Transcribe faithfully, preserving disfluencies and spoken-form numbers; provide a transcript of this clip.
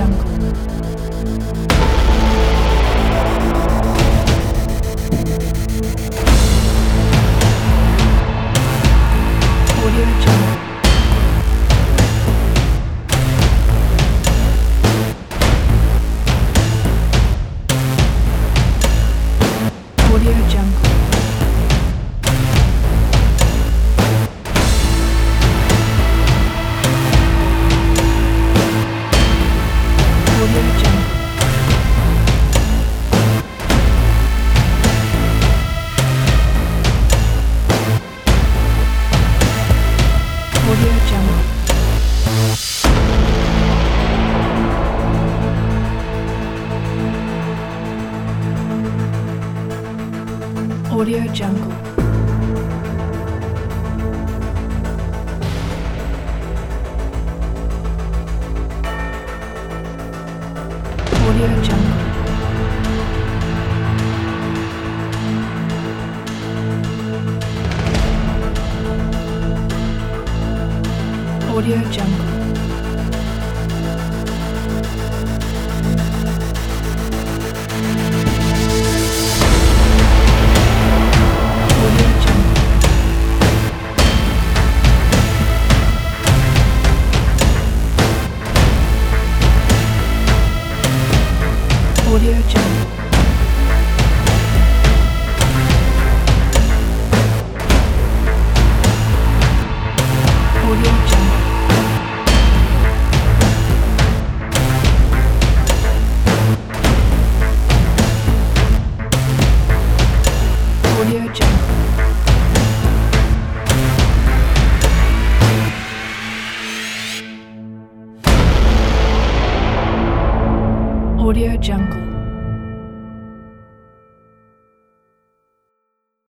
Jungle. Audio Jungle. Audio Jungle. Audio Jungle. Audio Jungle. Audio Jungle. Audio Jungle. Audio Jungle. Audio Jungle. Audio Jungle. Audio Jungle. Audio Jungle. Audio Jungle.